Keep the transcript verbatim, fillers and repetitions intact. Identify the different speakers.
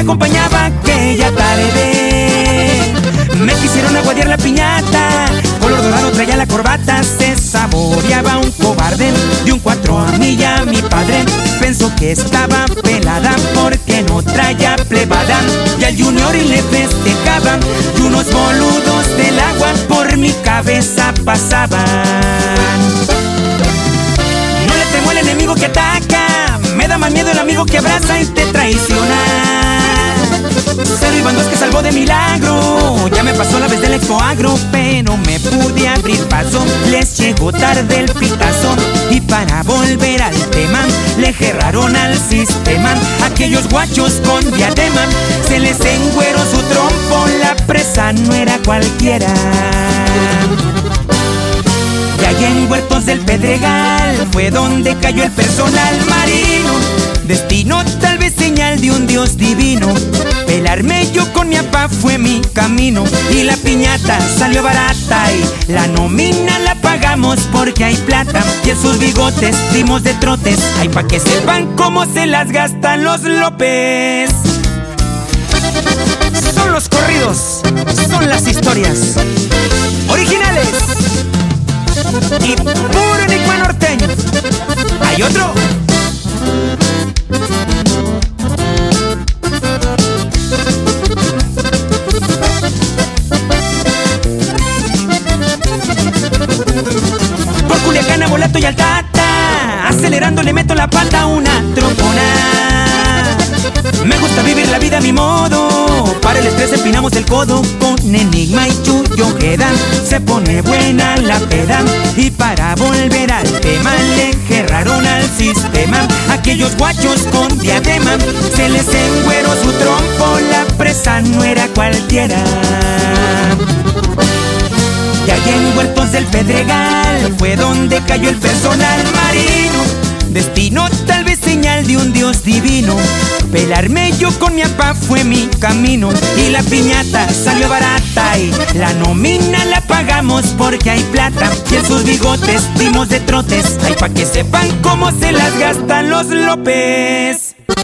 Speaker 1: acompañaba aquella tarde. Me quisieron aguadear la piñata, color dorado traía la corbata. Se saboreaba un cobarde, de un cuatro a mí y a mi padre. Pensó que estaba pelada porque no traía plebada. Y al Junior le festejaban, y unos boludos del agua por mi cabeza pasaban. No le temo al enemigo que ataca, me da más miedo el amigo que abraza y te traiciona. Cero y van dos que salvó de milagro, ya me pasó la vez del excoagro, pero me pude abrir paso. Les llegó tarde el pitazo y para volver al tema le gerraron al sistema. Aquellos guachos con diadema, se les engüeró su trompo, la presa no era cualquiera. Y allá en Huertos del Pedregal fue donde cayó el personal marino. Destino, tal vez señal de un Dios divino. Pelarme yo con mi papá fue mi camino. Y la piñata salió barata y la nómina la pagamos porque hay plata. Y en sus bigotes dimos de trotes, ay, pa' que sepan cómo se las gastan los López. Son los corridos, son las historias originales y puro enigma norteño. Hay otro. Por Culiacán, Abolato y Altata, acelerando le meto la pata a una trompona. Me gusta vivir la vida a mi modo, para el estrés empinamos el codo. Con Enigma y Chuyo Ojeda se pone buena la peda. Y para volver al tema le gerraron al sistema. Aquellos guachos con diadema, se les engüeró su trompo, la presa no era cualquiera. Y allá en Huertos del Pedregal fue donde cayó el personal marino. Destino, tal vez señal de un Dios divino. Pelarme yo con mi papá fue mi camino. Y la piñata salió barata y la nómina la pagamos porque hay plata. Y en sus bigotes dimos de trotes, ay, pa' que sepan cómo se las gastan los López.